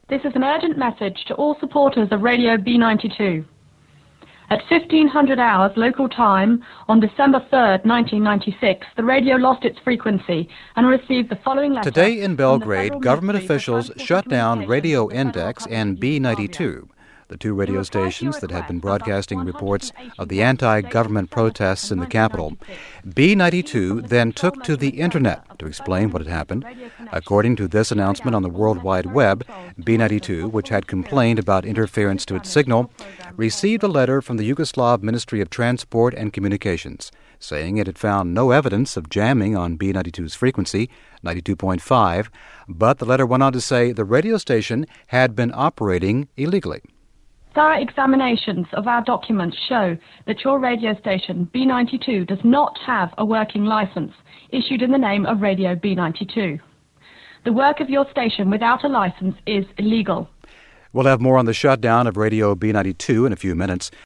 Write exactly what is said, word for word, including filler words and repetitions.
This is an urgent message to all supporters of Radio B ninety-two. At fifteen hundred hours local time on December third, nineteen ninety-six, the radio lost its frequency and received the following letter. Today in Belgrade, government officials shut down Radio Index and B ninety-two, the two radio stations that had been broadcasting reports of the anti-government protests in the capital. B ninety-two then took to the Internet to explain what had happened. According to this announcement on the World Wide Web, B ninety-two, which had complained about interference to its signal, received a letter from the Yugoslav Ministry of Transport and Communications, saying it had found no evidence of jamming on B ninety-two's frequency, ninety-two point five, but the letter went on to say the radio station had been operating illegally. Thorough examinations of our documents show that your radio station, B ninety-two, does not have a working license issued in the name of Radio B ninety-two. The work of your station without a license is illegal. We'll have more on the shutdown of Radio B ninety-two in a few minutes.